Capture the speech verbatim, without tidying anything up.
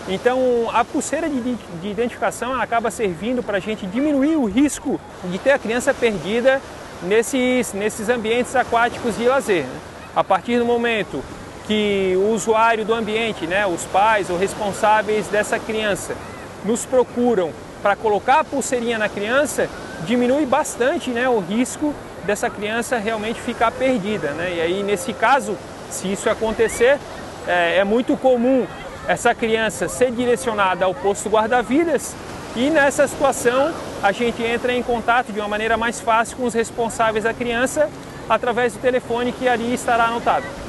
Então, a pulseira de, de identificação ela acaba servindo para a gente diminuir o risco de ter a criança perdida nesses, nesses ambientes aquáticos de lazer, né? A partir do momento que o usuário do ambiente, né, os pais ou responsáveis dessa criança, nos procuram para colocar a pulseirinha na criança, diminui bastante, né, o risco dessa criança realmente ficar perdida, né? E aí, nesse caso, se isso acontecer, é, é muito comum essa criança ser direcionada ao posto guarda-vidas e nessa situação a gente entra em contato de uma maneira mais fácil com os responsáveis da criança através do telefone que ali estará anotado.